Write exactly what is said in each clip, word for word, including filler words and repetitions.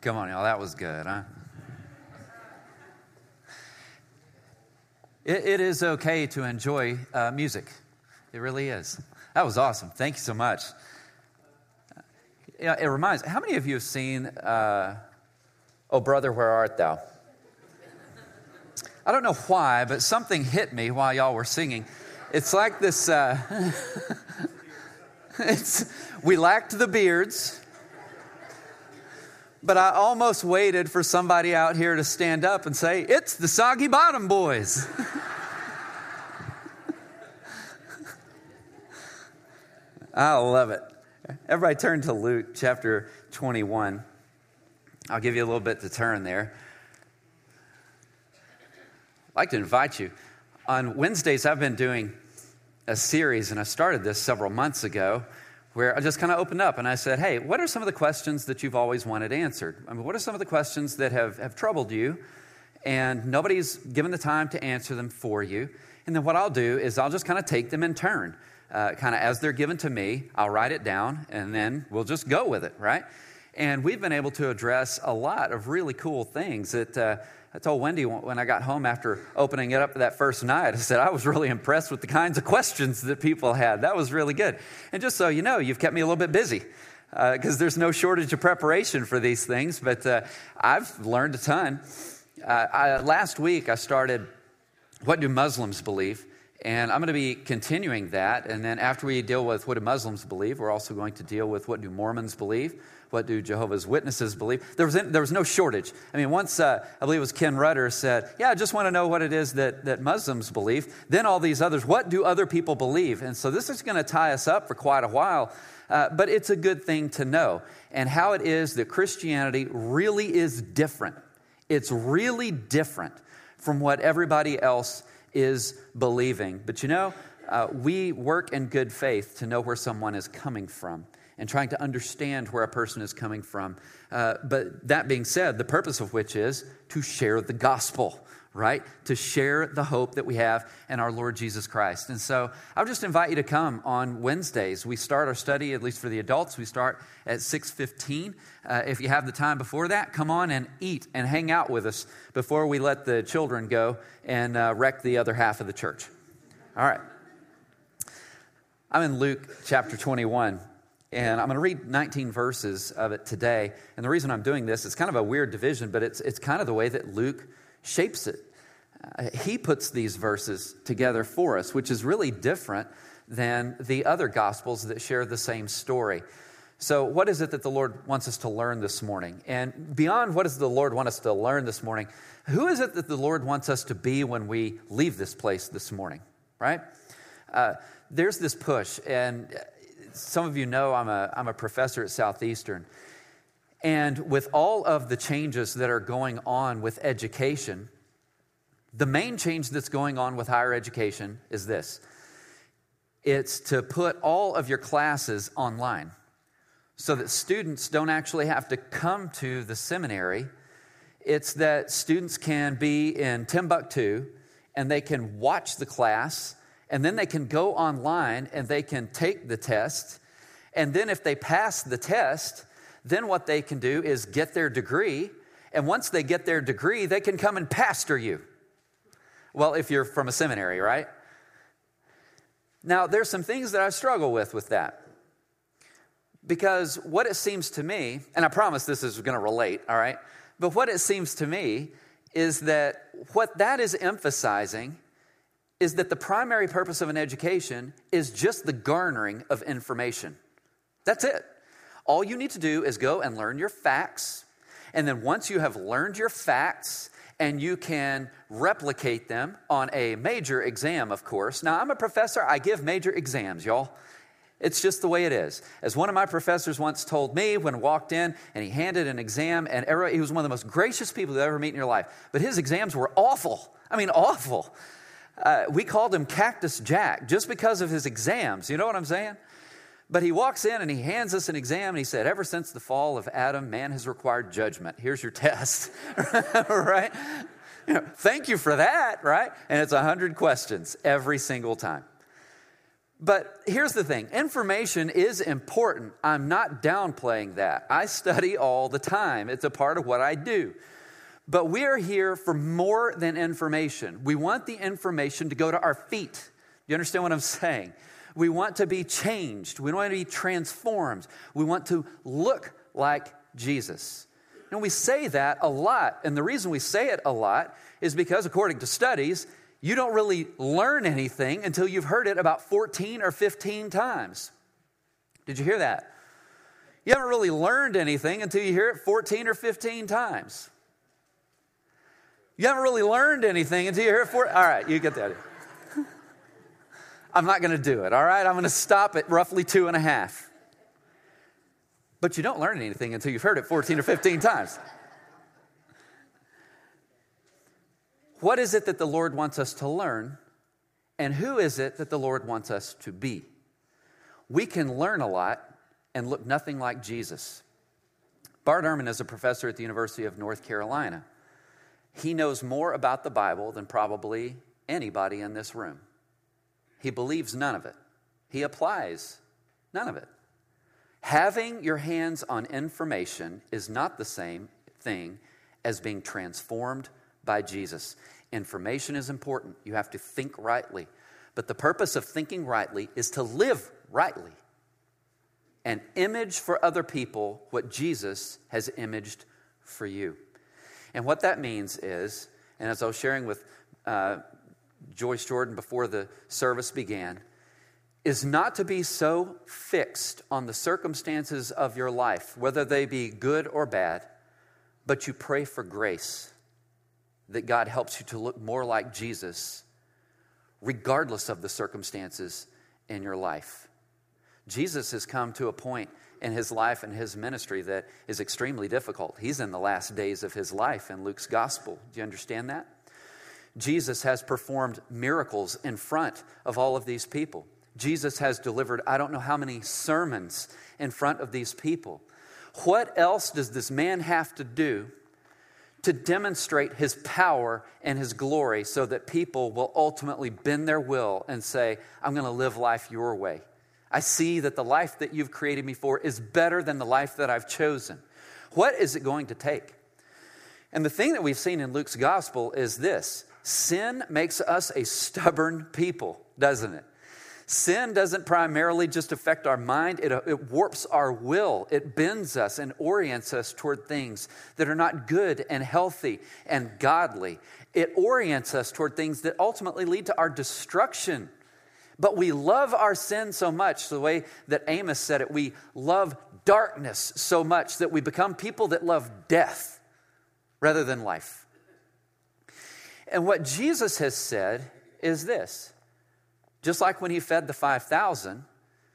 Come on, y'all. That was good, huh? It, it is okay to enjoy uh, music. It really is. That was awesome. Thank you so much. Yeah, it reminds. How many of you have seen uh, "Oh Brother, Where Art Thou"? I don't know why, but something hit me while y'all were singing. It's like this. Uh, it's we lacked the beards. But I almost waited for somebody out here to stand up and say, "It's the Soggy Bottom Boys." I love it. Everybody turn to Luke chapter twenty-one. I'll give you a little bit to turn there. I'd like to invite you. On Wednesdays, I've been doing a series, and I started this several months ago, where I just kind of opened up and I said, hey, what are some of the questions that you've always wanted answered? I mean, what are some of the questions that have, have troubled you and nobody's given the time to answer them for you? And then what I'll do is I'll just kind of take them in turn. Uh, kind of as they're given to me, I'll write it down and then we'll just go with it, right? And we've been able to address a lot of really cool things that uh, I told Wendy when I got home after opening it up that first night, I said I was really impressed with the kinds of questions that people had. That was really good. And just so you know, you've kept me a little bit busy because uh, there's no shortage of preparation for these things, but uh, I've learned a ton. Uh, I, last week, I started, What Do Muslims Believe? And I'm going to be continuing that. And then after we deal with what do Muslims believe, we're also going to deal with what do Mormons believe? What do Jehovah's Witnesses believe? There was there was no shortage. I mean, once uh, I believe it was Ken Rutter said, yeah, I just want to know what it is that, that Muslims believe. Then all these others, what do other people believe? And so this is going to tie us up for quite a while. Uh, but it's a good thing to know. And how it is that Christianity really is different. It's really different from what everybody else is believing. But you know, uh, we work in good faith to know where someone is coming from and trying to understand where a person is coming from. Uh, but that being said, the purpose of which is to share the gospel, right? To share the hope that we have in our Lord Jesus Christ. And so I would just invite you to come on Wednesdays. We start our study, at least for the adults, we start at six fifteen. Uh, if you have the time before that, come on and eat and hang out with us before we let the children go and uh, wreck the other half of the church. All right. I'm in Luke chapter twenty-one. And I'm going to read nineteen verses of it today. And the reason I'm doing this, it's kind of a weird division, but it's it's kind of the way that Luke shapes it. Uh, he puts these verses together for us, which is really different than the other Gospels that share the same story. So what is it that the Lord wants us to learn this morning? And beyond what does the Lord want us to learn this morning, who is it that the Lord wants us to be when we leave this place this morning, right? Uh, there's this push, and some of you know I'm a I'm a professor at Southeastern. And with all of the changes that are going on with education, the main change that's going on with higher education is this. It's to put all of your classes online so that students don't actually have to come to the seminary. It's that students can be in Timbuktu and they can watch the class, and then they can go online and they can take the test. And then if they pass the test, then what they can do is get their degree. And once they get their degree, they can come and pastor you. Well, if you're from a seminary, right? Now, there's some things that I struggle with with that. Because what it seems to me, and I promise this is going to relate, all right? But what it seems to me is that what that is emphasizing is that the primary purpose of an education is just the garnering of information. That's it. All you need to do is go and learn your facts. And then once you have learned your facts and you can replicate them on a major exam, of course. Now, I'm a professor. I give major exams, y'all. It's just the way it is. As one of my professors once told me when I walked in and he handed an exam, and he was one of the most gracious people you'll ever meet in your life. But his exams were awful. I mean, awful. Uh, we called him Cactus Jack just because of his exams. You know what I'm saying? But he walks in and he hands us an exam and he said, ever since the fall of Adam, man has required judgment. Here's your test. Right? You know, thank you for that, right? And it's one hundred questions every single time. But here's the thing. Information is important. I'm not downplaying that. I study all the time. It's a part of what I do. But we are here for more than information. We want the information to go to our feet. You understand what I'm saying? We want to be changed. We want to be transformed. We want to look like Jesus. And we say that a lot. And the reason we say it a lot is because, according to studies, you don't really learn anything until you've heard it about fourteen or fifteen times. Did you hear that? You haven't really learned anything until you hear it fourteen or fifteen times. You haven't really learned anything until you hear it four. All right, you get the idea. I'm not going to do it, all right? I'm going to stop at roughly two and a half. But you don't learn anything until you've heard it fourteen or fifteen times. What is it that the Lord wants us to learn? And who is it that the Lord wants us to be? We can learn a lot and look nothing like Jesus. Bart Ehrman is a professor at the University of North Carolina. He knows more about the Bible than probably anybody in this room. He believes none of it. He applies none of it. Having your hands on information is not the same thing as being transformed by Jesus. Information is important. You have to think rightly. But the purpose of thinking rightly is to live rightly and image for other people what Jesus has imaged for you. And what that means is, and as I was sharing with uh, Joyce Jordan before the service began, is not to be so fixed on the circumstances of your life, whether they be good or bad, but you pray for grace, that God helps you to look more like Jesus, regardless of the circumstances in your life. Jesus has come to a point in his life and his ministry that is extremely difficult. He's in the last days of his life in Luke's gospel. Do you understand that? Jesus has performed miracles in front of all of these people. Jesus has delivered I don't know how many sermons in front of these people. What else does this man have to do to demonstrate his power and his glory so that people will ultimately bend their will and say, I'm going to live life your way? I see that the life that you've created me for is better than the life that I've chosen. What is it going to take? And the thing that we've seen in Luke's gospel is this. Sin makes us a stubborn people, doesn't it? Sin doesn't primarily just affect our mind. It, it warps our will. It bends us and orients us toward things that are not good and healthy and godly. It orients us toward things that ultimately lead to our destruction. But we love our sin so much, the way that Amos said it, we love darkness so much that we become people that love death rather than life. And what Jesus has said is this. Just like when he fed the five thousand,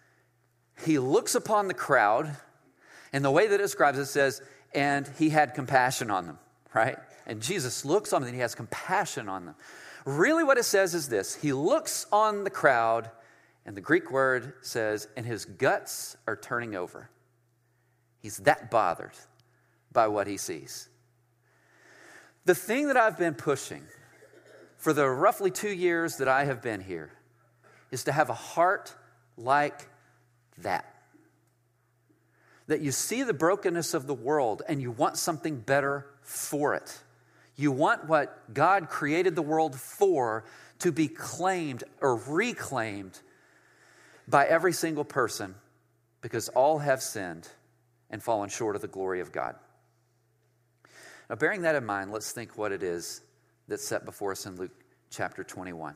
he looks upon the crowd, and the way that it describes it says, and he had compassion on them, right? And Jesus looks on them and he has compassion on them. Really what it says is this. He looks on the crowd, and the Greek word says, and his guts are turning over. He's that bothered by what he sees. The thing that I've been pushing for the roughly two years that I have been here is to have a heart like that. That you see the brokenness of the world and you want something better for it. You want what God created the world for to be claimed or reclaimed by every single person, because all have sinned and fallen short of the glory of God. Now, bearing that in mind, let's think what it is that's set before us in Luke chapter twenty-one.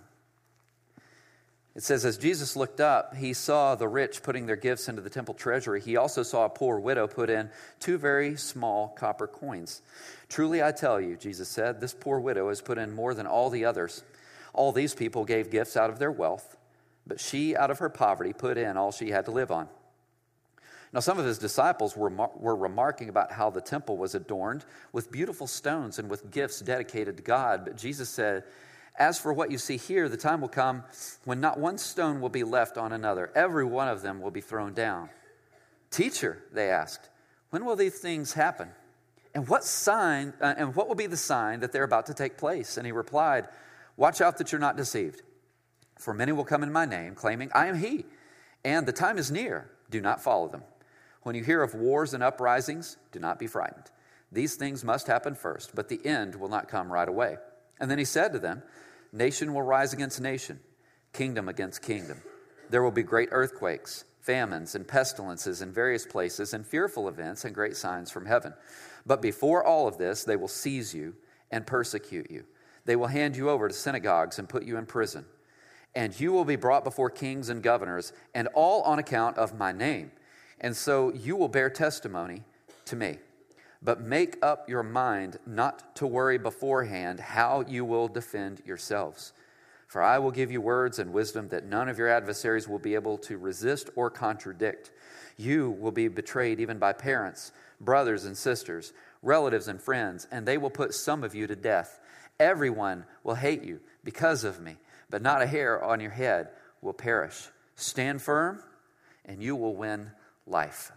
It says, as Jesus looked up, he saw the rich putting their gifts into the temple treasury. He also saw a poor widow put in two very small copper coins. Truly, I tell you, Jesus said, this poor widow has put in more than all the others. All these people gave gifts out of their wealth, but she, out of her poverty, put in all she had to live on. Now, some of his disciples were, were remarking about how the temple was adorned with beautiful stones and with gifts dedicated to God. But Jesus said, as for what you see here, the time will come when not one stone will be left on another. Every one of them will be thrown down. Teacher, they asked, when will these things happen? And what sign, uh, and what will be the sign that they're about to take place? And he replied, watch out that you're not deceived. For many will come in my name, claiming, I am he, and the time is near. Do not follow them. When you hear of wars and uprisings, do not be frightened. These things must happen first, but the end will not come right away. And then he said to them, nation will rise against nation, kingdom against kingdom. There will be great earthquakes, famines, and pestilences in various places, and fearful events and great signs from heaven. But before all of this, they will seize you and persecute you. They will hand you over to synagogues and put you in prison. And you will be brought before kings and governors, and all on account of my name. And so you will bear testimony to me. But make up your mind not to worry beforehand how you will defend yourselves. For I will give you words and wisdom that none of your adversaries will be able to resist or contradict. You will be betrayed even by parents, brothers and sisters, relatives and friends, and they will put some of you to death. Everyone will hate you because of me, but not a hair on your head will perish. Stand firm, and you will win life.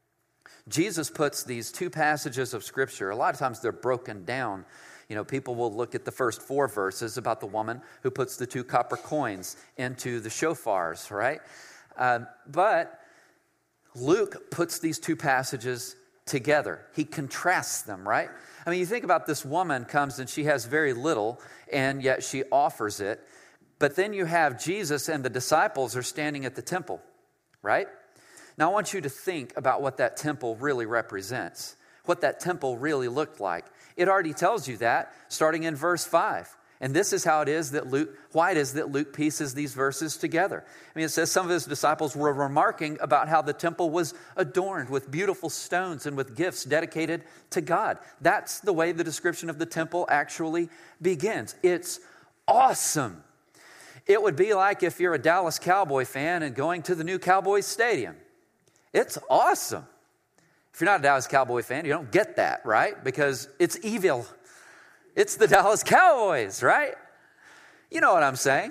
Jesus puts these two passages of Scripture, a lot of times they're broken down. You know, people will look at the first four verses about the woman who puts the two copper coins into the shofars, right? Uh, but Luke puts these two passages together. He contrasts them, right? I mean, you think about this woman comes and she has very little, and yet she offers it. But then you have Jesus and the disciples are standing at the temple, right? Now, I want you to think about what that temple really represents, what that temple really looked like. It already tells you that, starting in verse five. And this is how it is that Luke, why it is that Luke pieces these verses together. I mean, it says some of his disciples were remarking about how the temple was adorned with beautiful stones and with gifts dedicated to God. That's the way the description of the temple actually begins. It's awesome. It would be like if you're a Dallas Cowboy fan and going to the new Cowboys Stadium. It's awesome. If you're not a Dallas Cowboy fan, you don't get that, right? Because it's evil. It's the Dallas Cowboys, right? You know what I'm saying.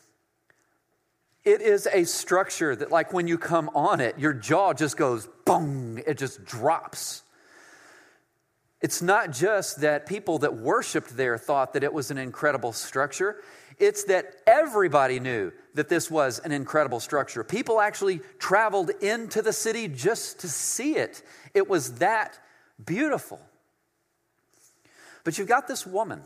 It is a structure that, like, when you come on it, your jaw just goes boom, it just drops. It's not just that people that worshiped there thought that it was an incredible structure. It's that everybody knew that this was an incredible structure. People actually traveled into the city just to see it. It was that beautiful. But you've got this woman.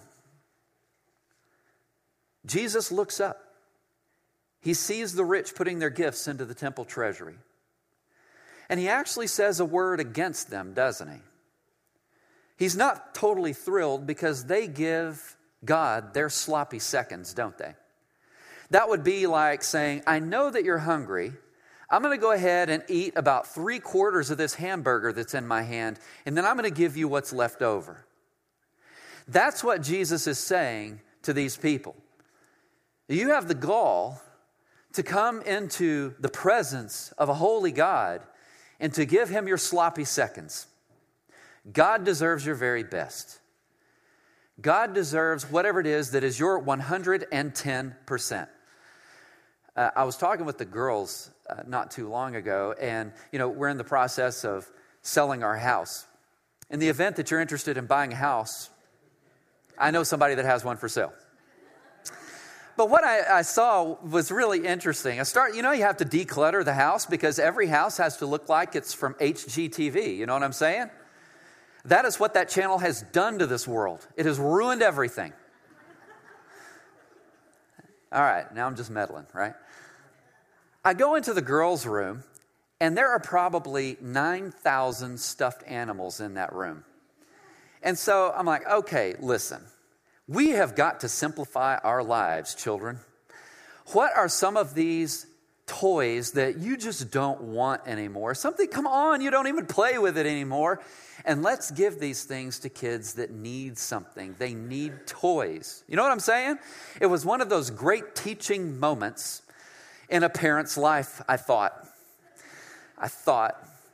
Jesus looks up. He sees the rich putting their gifts into the temple treasury. And he actually says a word against them, doesn't he? He's not totally thrilled because they give God their sloppy seconds, don't they? That would be like saying, I know that you're hungry. I'm going to go ahead and eat about three quarters of this hamburger that's in my hand, and then I'm going to give you what's left over. That's what Jesus is saying to these people. You have the gall to come into the presence of a holy God and to give him your sloppy seconds. God deserves your very best. God deserves whatever it is that is your one hundred ten percent. Uh, I was talking with the girls uh, not too long ago, and you know, we're in the process of selling our house. In the event that you're interested in buying a house, I know somebody that has one for sale. But what I, I saw was really interesting. I start, you know, you have to declutter the house because every house has to look like it's from H G T V. You know what I'm saying? That is what that channel has done to this world. It has ruined everything. All right, now I'm just meddling, right? I go into the girls' room, and there are probably nine thousand stuffed animals in that room. And so I'm like, okay, listen. We have got to simplify our lives, children. What are some of these toys that you just don't want anymore? Something, come on, you don't even play with it anymore. And let's give these things to kids that need something. They need toys. You know what I'm saying? It was one of those great teaching moments in a parent's life, I thought. I thought.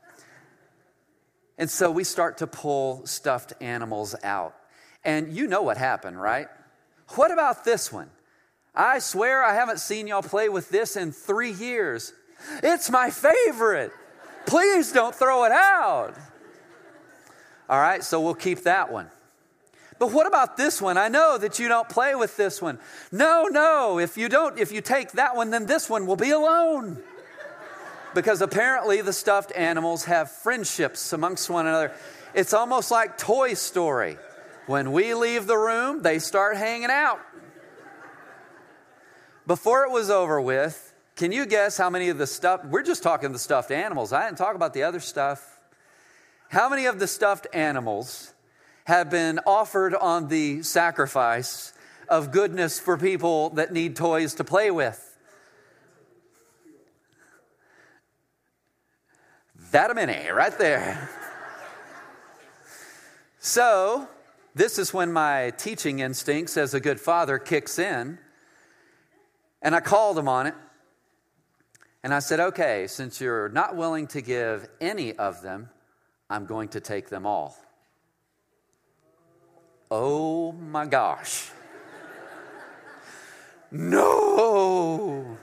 And so we start to pull stuffed animals out. And you know what happened, right? What about this one? I swear I haven't seen y'all play with this in three years. It's my favorite. Please don't throw it out. All right, so we'll keep that one. But what about this one? I know that you don't play with this one. No, no, if you don't, if you take that one, then this one will be alone. Because apparently the stuffed animals have friendships amongst one another. It's almost like Toy Story. When we leave the room, they start hanging out. Before it was over with, can you guess how many of the stuffed, we're just talking the stuffed animals. I didn't talk about the other stuff. How many of the stuffed animals have been offered on the sacrifice of goodness for people that need toys to play with? That a many, right there. So, this is when my teaching instincts as a good father kicks in. And I called him on it. And I said, okay, since you're not willing to give any of them, I'm going to take them all. Oh my gosh. No.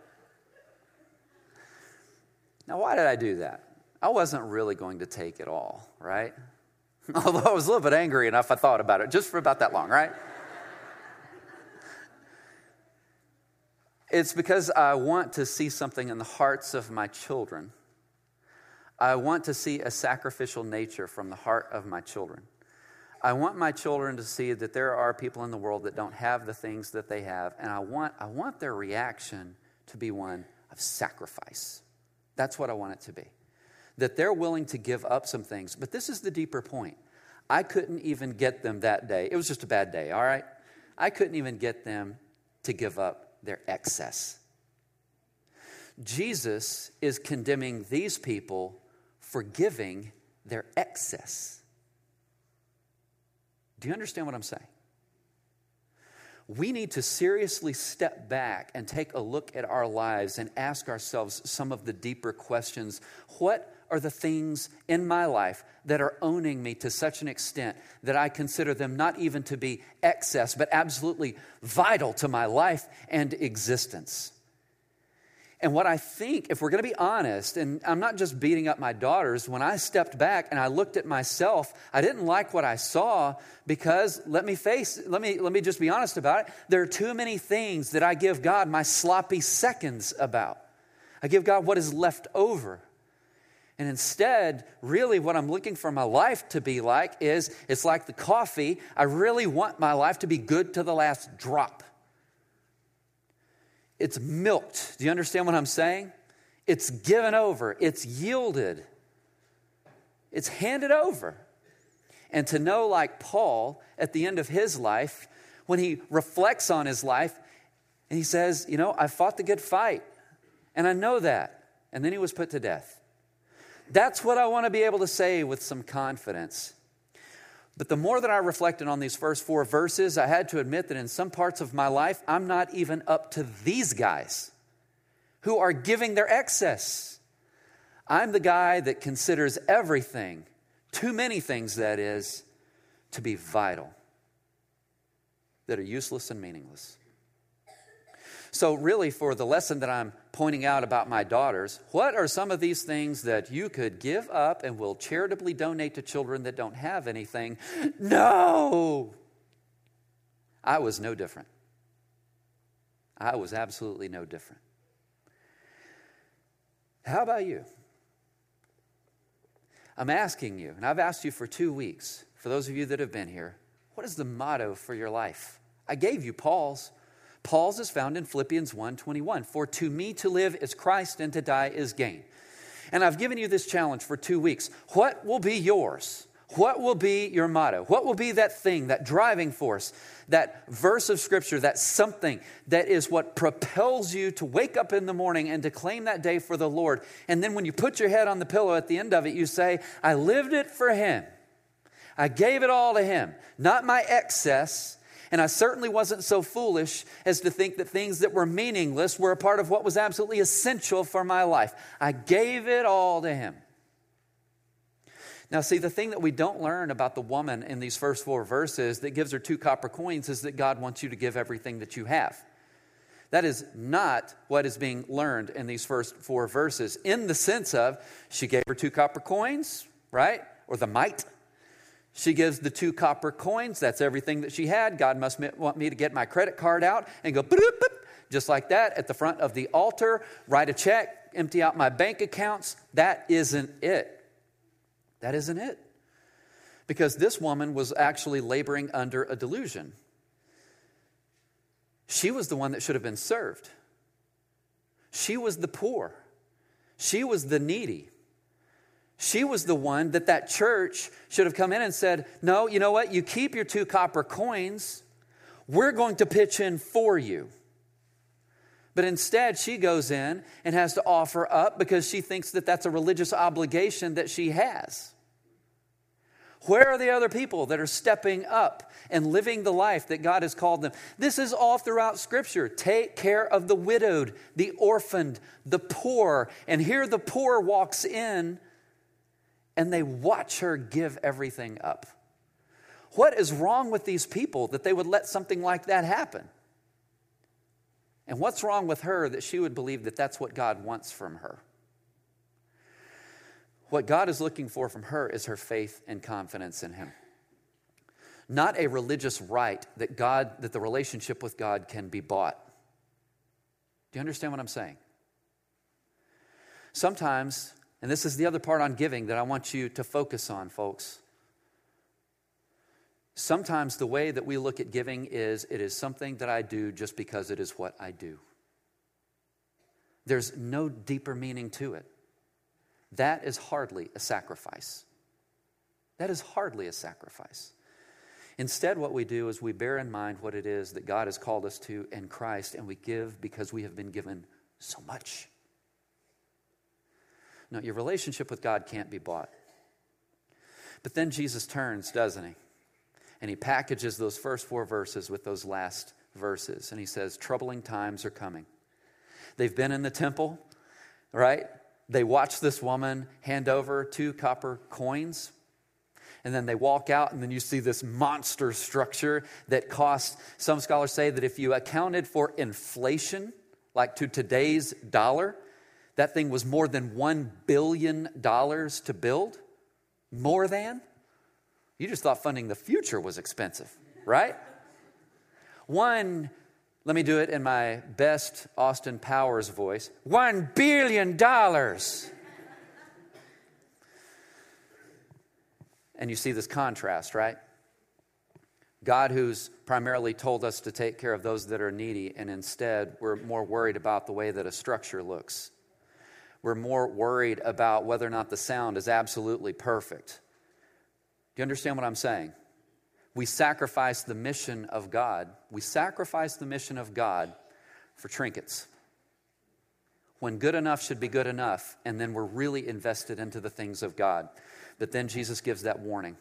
Now, why did I do that? I wasn't really going to take it all, right? Although I was a little bit angry enough, I thought about it just for about that long, right? It's because I want to see something in the hearts of my children. I want to see a sacrificial nature from the heart of my children. I want my children to see that there are people in the world that don't have the things that they have, and I want, I want their reaction to be one of sacrifice. That's what I want it to be. That they're willing to give up some things. But this is the deeper point. I couldn't even get them that day. It was just a bad day, all right? I couldn't even get them to give up their excess. Jesus is condemning these people for giving their excess. Do you understand what I'm saying? We need to seriously step back and take a look at our lives and ask ourselves some of the deeper questions. What are the things in my life that are owning me to such an extent that I consider them not even to be excess, but absolutely vital to my life and existence? And what I think, if we're going to be honest, and I'm not just beating up my daughters, when I stepped back and I looked at myself, I didn't like what I saw because, let me face, let me, let me just be honest about it, there are too many things that I give God my sloppy seconds about. I give God what is left over. And instead, really what I'm looking for my life to be like is, it's like the coffee. I really want my life to be good to the last drop. It's milked. Do you understand what I'm saying? It's given over. It's yielded. It's handed over. And to know, like Paul, at the end of his life, when he reflects on his life, and he says, you know, I fought the good fight, and I know that. And then he was put to death. That's what I want to be able to say with some confidence. But the more that I reflected on these first four verses, I had to admit that in some parts of my life, I'm not even up to these guys who are giving their excess. I'm the guy that considers everything, too many things that is, to be vital, that are useless and meaningless. So really, for the lesson that I'm pointing out about my daughters, what are some of these things that you could give up and will charitably donate to children that don't have anything? No! I was no different. I was absolutely no different. How about you? I'm asking you, and I've asked you for two weeks, for those of you that have been here, what is the motto for your life? I gave you Paul's. Paul's is found in Philippians one twenty-one. For to me to live is Christ and to die is gain. And I've given you this challenge for two weeks. What will be yours? What will be your motto? What will be that thing, that driving force, that verse of Scripture, that something that is what propels you to wake up in the morning and to claim that day for the Lord? And then when you put your head on the pillow at the end of it, you say, I lived it for Him. I gave it all to Him, not my excess. And I certainly wasn't so foolish as to think that things that were meaningless were a part of what was absolutely essential for my life. I gave it all to Him. Now, see, the thing that we don't learn about the woman in these first four verses that gives her two copper coins is that God wants you to give everything that you have. That is not what is being learned in these first four verses, in the sense of she gave her two copper coins, right? Or the mite. She gives the two copper coins. That's everything that she had. God must want me to get my credit card out and go, boop, boop, just like that, at the front of the altar, write a check, empty out my bank accounts. That isn't it. That isn't it. Because this woman was actually laboring under a delusion. She was the one that should have been served. She was the poor. She was the needy. She was the one that that church should have come in and said, no, you know what? You keep your two copper coins. We're going to pitch in for you. But instead, she goes in and has to offer up because she thinks that that's a religious obligation that she has. Where are the other people that are stepping up and living the life that God has called them? This is all throughout Scripture. Take care of the widowed, the orphaned, the poor. And here the poor walks in and they watch her give everything up. What is wrong with these people that they would let something like that happen? And what's wrong with her that she would believe that that's what God wants from her? What God is looking for from her is her faith and confidence in Him. Not a religious right that God, that the relationship with God can be bought. Do you understand what I'm saying? Sometimes, and this is the other part on giving that I want you to focus on, folks. Sometimes the way that we look at giving is it is something that I do just because it is what I do. There's no deeper meaning to it. That is hardly a sacrifice. That is hardly a sacrifice. Instead, what we do is we bear in mind what it is that God has called us to in Christ, and we give because we have been given so much. No, your relationship with God can't be bought. But then Jesus turns, doesn't he? And he packages those first four verses with those last verses. And he says, troubling times are coming. They've been in the temple, right? They watch this woman hand over two copper coins. And then they walk out, and then you see this monster structure that costs, some scholars say that if you accounted for inflation, like to today's dollar, that thing was more than one billion dollars to build. More than? You just thought funding the future was expensive, right? One, let me do it in my best Austin Powers voice, one billion dollars. And you see this contrast, right? God, who's primarily told us to take care of those that are needy, and instead we're more worried about the way that a structure looks. We're more worried about whether or not the sound is absolutely perfect. Do you understand what I'm saying? We sacrifice the mission of God. We sacrifice the mission of God for trinkets. When good enough should be good enough, and then we're really invested into the things of God. But then Jesus gives that warning.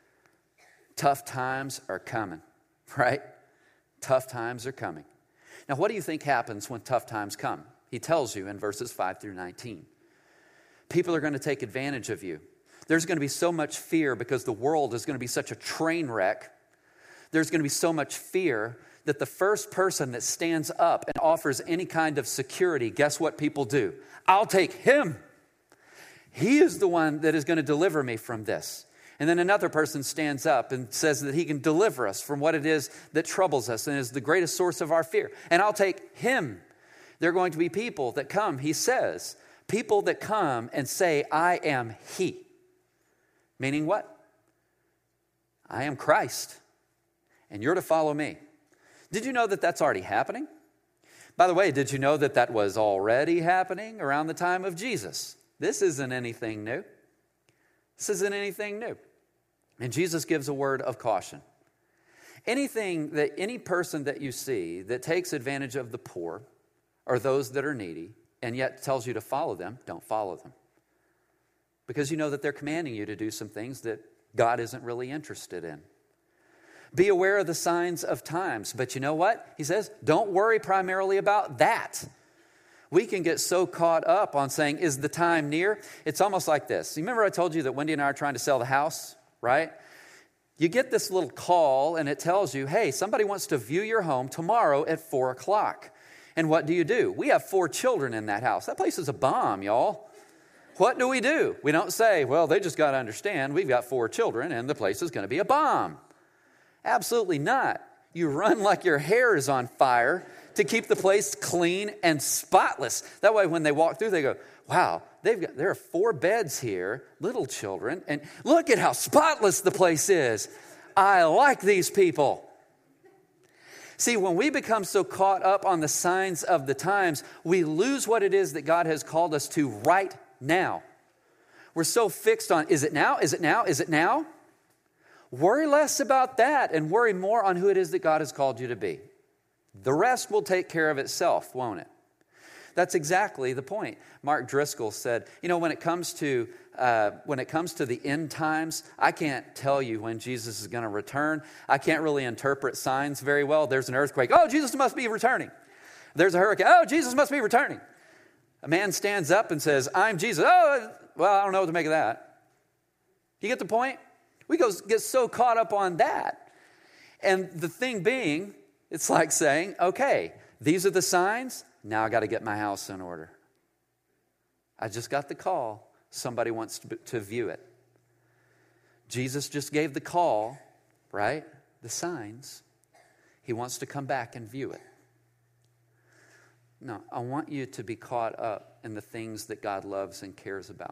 Tough times are coming, right? Tough times are coming. Now, what do you think happens when tough times come? He tells you in verses five through nineteen. People are going to take advantage of you. There's going to be so much fear because the world is going to be such a train wreck. There's going to be so much fear that the first person that stands up and offers any kind of security, guess what people do? I'll take him. He is the one that is going to deliver me from this. And then another person stands up and says that he can deliver us from what it is that troubles us and is the greatest source of our fear. And I'll take him. There are going to be people that come, he says, people that come and say, I am he. Meaning what? I am Christ, and you're to follow me. Did you know that that's already happening? By the way, did you know that that was already happening around the time of Jesus? This isn't anything new. This isn't anything new. And Jesus gives a word of caution. Anything that any person that you see that takes advantage of the poor or those that are needy and yet tells you to follow them, don't follow them. Because you know that they're commanding you to do some things that God isn't really interested in. Be aware of the signs of times. But you know what? He says, don't worry primarily about that. We can get so caught up on saying, is the time near? It's almost like this. You remember I told you that Wendy and I are trying to sell the house, right? You get this little call and it tells you, hey, somebody wants to view your home tomorrow at four o'clock. And what do you do? We have four children in that house. That place is a bomb, y'all. what do we do? We don't say, well, they just got to understand we've got four children and the place is going to be a bomb. Absolutely not. You run like your hair is on fire to keep the place clean and spotless. That way when they walk through, they go, wow, they've got, there are four beds here, little children, and look at how spotless the place is. I like these people. See, when we become so caught up on the signs of the times, we lose what it is that God has called us to right now. We're so fixed on, is it now? Is it now? Is it now? Worry less about that and worry more on who it is that God has called you to be. The rest will take care of itself, won't it? That's exactly the point. Mark Driscoll said, you know, when it comes to uh, when it comes to the end times, I can't tell you when Jesus is going to return. I can't really interpret signs very well. There's an earthquake. Oh, Jesus must be returning. There's a hurricane. Oh, Jesus must be returning. A man stands up and says, I'm Jesus. Oh, well, I don't know what to make of that. You get the point? We go get so caught up on that. And the thing being, it's like saying, okay, these are the signs. Now I got to get my house in order. I just got the call. Somebody wants to, to view it. Jesus just gave the call, right? The signs. He wants to come back and view it. No, I want you to be caught up in the things that God loves and cares about.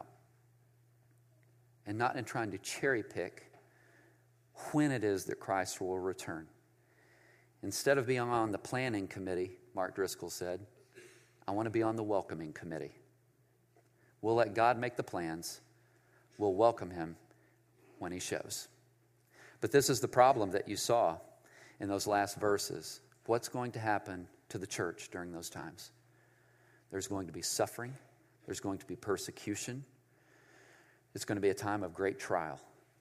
And not in trying to cherry pick when it is that Christ will return. Instead of being on the planning committee, Mark Driscoll said, I want to be on the welcoming committee. We'll let God make the plans. We'll welcome him when he shows. But this is the problem that you saw in those last verses. What's going to happen to the church during those times? There's going to be suffering. There's going to be persecution. It's going to be a time of great trial.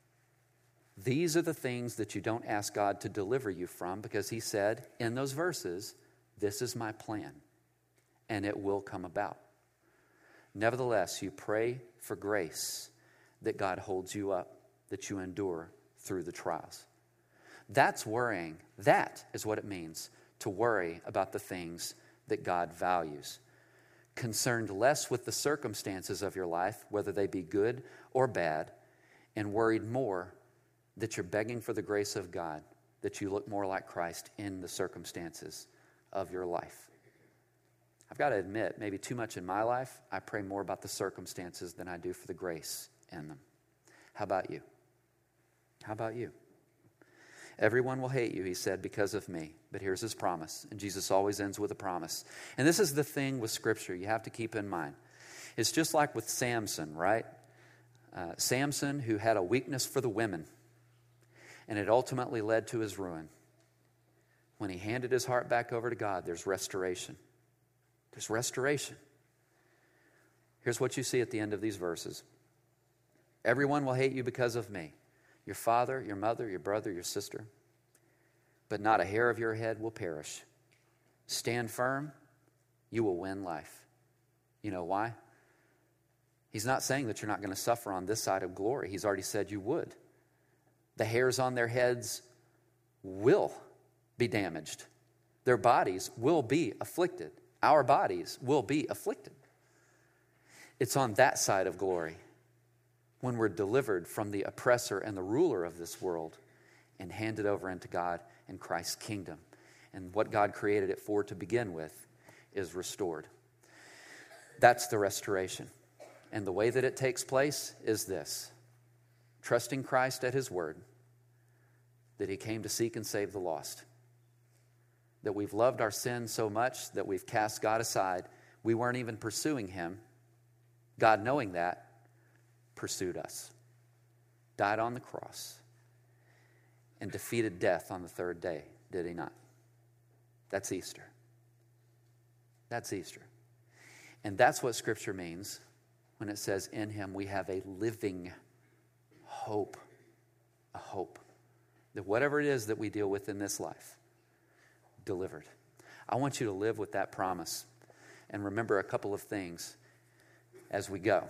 These are the things that you don't ask God to deliver you from, because he said in those verses, this is my plan, and it will come about. Nevertheless, you pray for grace that God holds you up, that you endure through the trials. That's worrying. That is what it means to worry about the things that God values. Concerned less with the circumstances of your life, whether they be good or bad, and worried more that you're begging for the grace of God, that you look more like Christ in the circumstances of your life. I've got to admit, maybe too much in my life, I pray more about the circumstances than I do for the grace in them. How about you? How about you? Everyone will hate you, he said, because of me. But here's his promise. And Jesus always ends with a promise. And this is the thing with Scripture you have to keep in mind. It's just like with Samson, right? Uh, Samson, who had a weakness for the women. And it ultimately led to his ruin. When he handed his heart back over to God, there's restoration. There's restoration. Here's what you see at the end of these verses. Everyone will hate you because of me. Your father, your mother, your brother, your sister. But not a hair of your head will perish. Stand firm. You will win life. You know why? He's not saying that you're not going to suffer on this side of glory. He's already said you would. The hairs on their heads will be damaged. Their bodies will be afflicted. Our bodies will be afflicted. It's on that side of glory when we're delivered from the oppressor and the ruler of this world and handed over into God and Christ's kingdom. And what God created it for to begin with is restored. That's the restoration. And the way that it takes place is this: trusting Christ at his word, that he came to seek and save the lost. That we've loved our sin so much that we've cast God aside. We weren't even pursuing him. God, knowing that, pursued us, died on the cross, and defeated death on the third day, did he not? That's Easter. That's Easter. And that's what Scripture means when it says in him we have a living hope. A hope. That whatever it is that we deal with in this life, delivered. I want you to live with that promise and remember a couple of things as we go.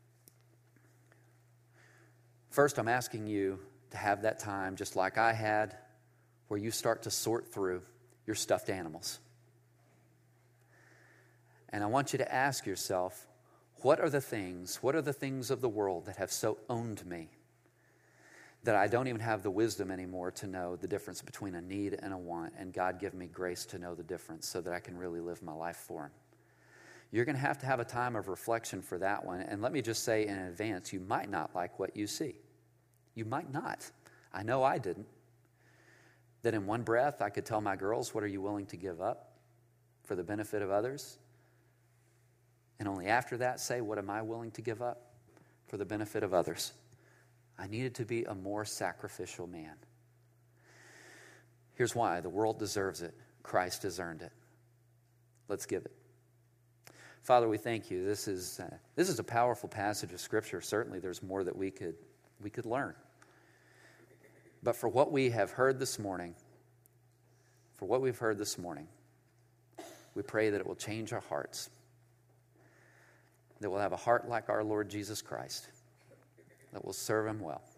First, I'm asking you to have that time, just like I had, where you start to sort through your stuffed animals. And I want you to ask yourself, What are the things, what are the things of the world that have so owned me that I don't even have the wisdom anymore to know the difference between a need and a want? And God, give me grace to know the difference so that I can really live my life for him. You're going to have to have a time of reflection for that one. And let me just say in advance, you might not like what you see. You might not. I know I didn't. That in one breath, I could tell my girls, what are you willing to give up for the benefit of others? And only after that say, what am I willing to give up for the benefit of others? I needed to be a more sacrificial man. Here's why. The world deserves it. Christ has earned it. Let's give it. Father, we thank you. This is uh, this is a powerful passage of Scripture. Certainly there's more that we could we could learn. But for what we have heard this morning, for what we've heard this morning, we pray that it will change our hearts. That we'll have a heart like our Lord Jesus Christ. That will serve him well.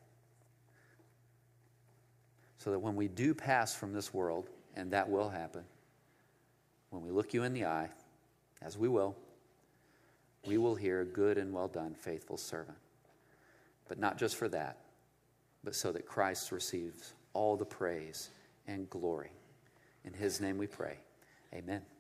So that when we do pass from this world, and that will happen, when we look you in the eye, as we will, we will hear, good and well done, faithful servant. But not just for that, but so that Christ receives all the praise and glory. In his name we pray. Amen.